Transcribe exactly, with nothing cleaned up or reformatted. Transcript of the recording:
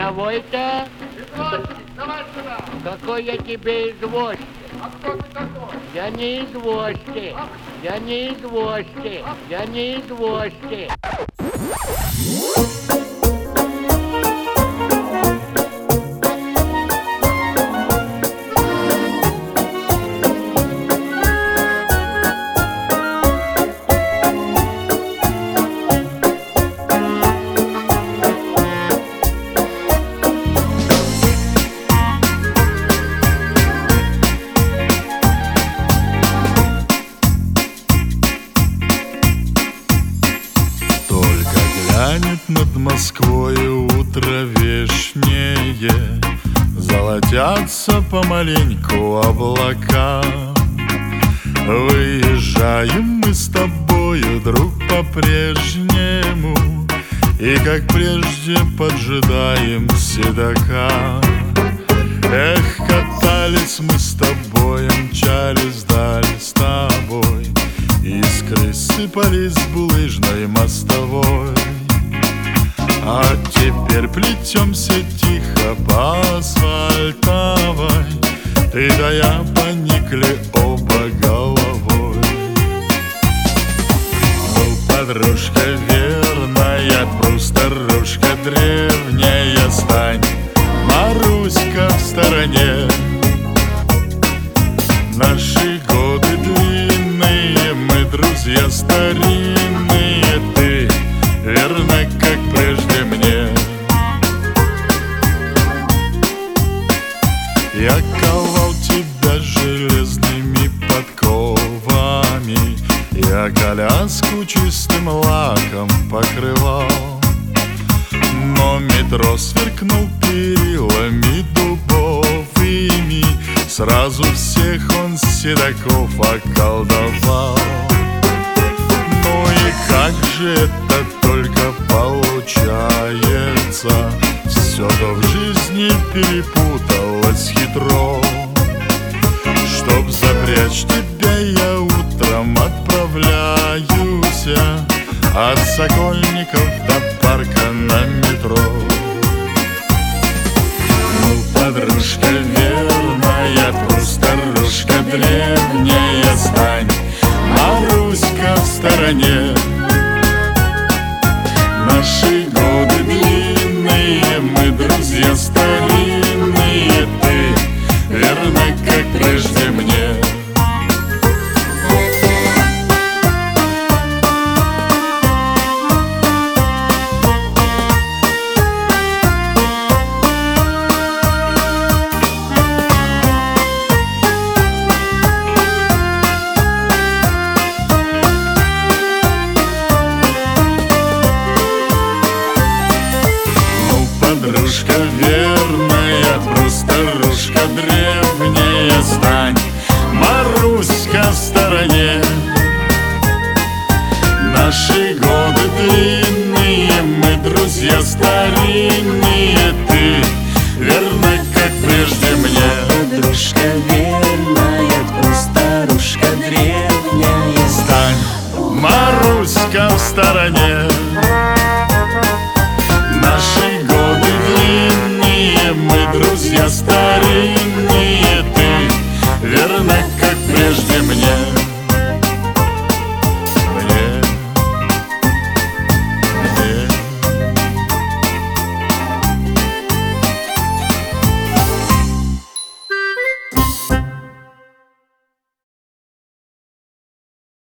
Рядовой-то? Извозчик, давай сюда. Какой я тебе извозчик? А кто ты такой? Я не извозчик. Я не извозчик. Я не извозчик. Над Москвою утро вешнее, золотятся помаленьку облака. Выезжаем мы с тобою, друг, по-прежнему, и, как прежде, поджидаем седока. Эх, катались мы с тобой, мчались вдаль с тобой, искры сыпались с булыжной мостовой. А теперь плетемся тихо по асфальтовой, ты да я поникли оба головой. Ну, подружка верная, старушка древняя, стань, Маруська, в стороне. Наши годы длинные, мы друзья старинные, ты верно, как прежде мне. Я ковал тебя железными подковами, я коляску чистым лаком покрывал, но метро сверкнул перилами дубовыми, сразу всех он седаков околдовал. Ну и как же это только получается, все то в жизни перепуталось хитро. Чтоб запрячь тебя, я утром отправляюсь от Сокольников до парка на метро. Ну, подружка верная, старушка древняя, стань, Маруська, в стороне. Наши годы длинные, мы друзья старинные, ты верно, как прежде мне. Подружка верная, старушка древняя, стань, Маруська, в стороне. Наши годы длинные, мы друзья старинные, ты верно, как прежде мне. Подружка верная, старушка древняя, стань, Маруська, в стороне. Наши годы длинные, мы друзья старинные.